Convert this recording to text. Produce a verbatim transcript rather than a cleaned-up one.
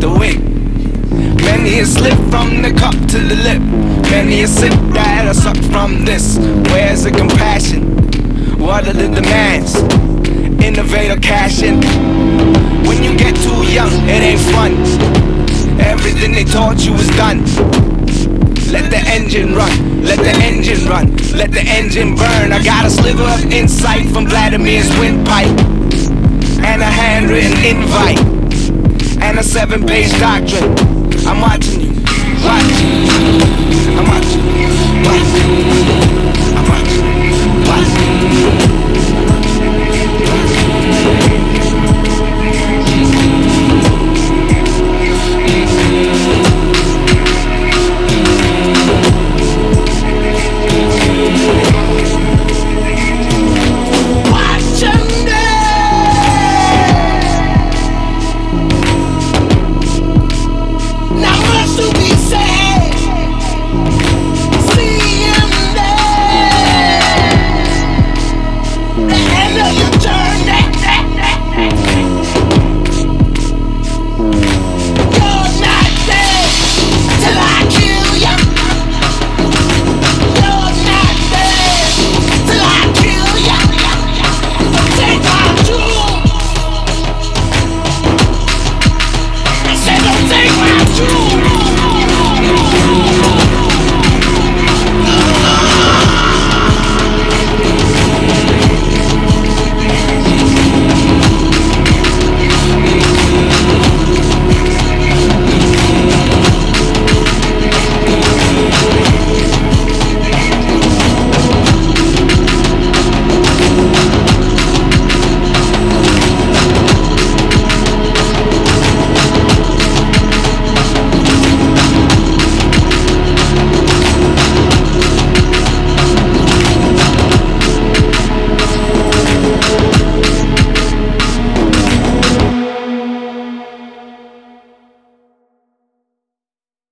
the wig. Many a slip from the cup to the lip. Many a sip that I suck from this. Where's the compassion? What are the demands? Innovate or cash in. When you get too young, it ain't fun. Everything they taught you is done. Let the engine run, let the engine run, let the engine burn. I got a sliver of insight from Vladimir's windpipe, and a handwritten invite, and a seven-page doctrine. I'm watching you, watching you. I'm watching you, watching you. I'm watching you, watching you.